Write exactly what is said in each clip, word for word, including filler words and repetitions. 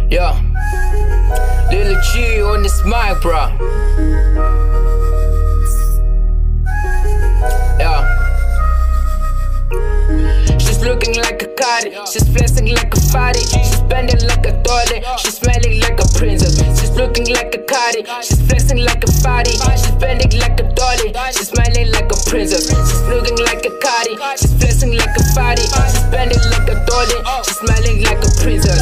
Yeah, Lil G on this mic, bro. Yeah, she's looking like a Cardi, she's flexing like a fatty, she's bending like a dolly, she's smelling like a princess. She's looking like a Cardi, she's flexing like a fatty, she's bending like a dolly, she's smelling like a princess. She's looking like a Cardi, she's flexing like a fatty, she's bending like a dolly, she's smelling like a princess.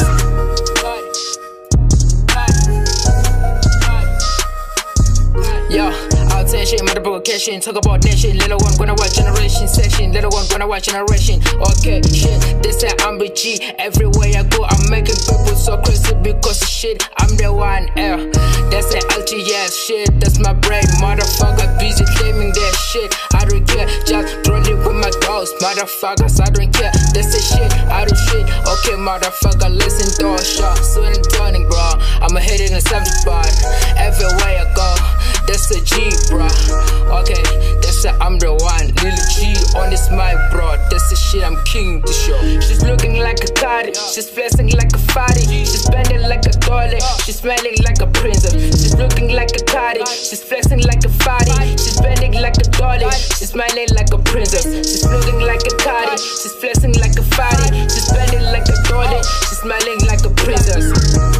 Yeah, I'll tell shit, motherfucker catching. Talk about that shit, little one gonna watch generation section. Little one gonna watch generation. Okay, shit, this that I'm B G. Everywhere I go, I'm making people so crazy because of shit. I'm the one, yeah. That's that L G S shit, that's my brain. Motherfucker, busy claiming that shit. I don't care, just rolling with my dogs. Motherfuckers, I don't care. That's the shit, I do shit. Okay, motherfucker, listen to a shot. Soon and turning, bro. I'm heading in seventy spot. Everywhere I go. That's a G, bro. Okay, that's a I'm the one. Lil G on this mic, bro. That's the shit, I'm king to show. She's looking like a Cardi, she's flexing like a fatty, she's bending like a dolly, she's smelling like a princess. She's looking like a Cardi, she's flexing like a fatty, she's bending like a dolly, she's smelling like a princess. She's looking like a Cardi, she's flexing like a fatty, she's bending like a dolly, she's smelling like a princess.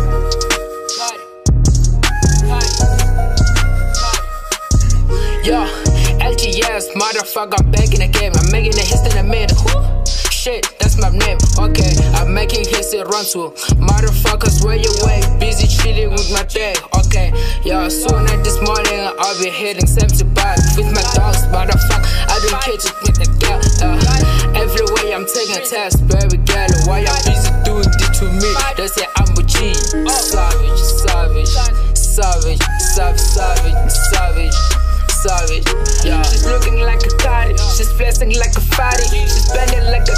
Yo, L G S, motherfucker, I'm back in the game. I'm making a hit in the middle. Whew. Shit, that's my name. Okay, I'm making hits in run to. Motherfuckers, where you at? Busy chilling with my day. Okay, yo, soon at this morning, I'll be hitting seventy-five with my dogs. Motherfucker, I don't care to with the girl. Uh, everywhere I'm taking tests, baby girl. Why I'm busy doing this to me? They say I'm a G. Savage, savage, savage, savage, savage, savage. Savage, yeah. She's looking like a Cardi, she's flexing like a fatty, she's bending like a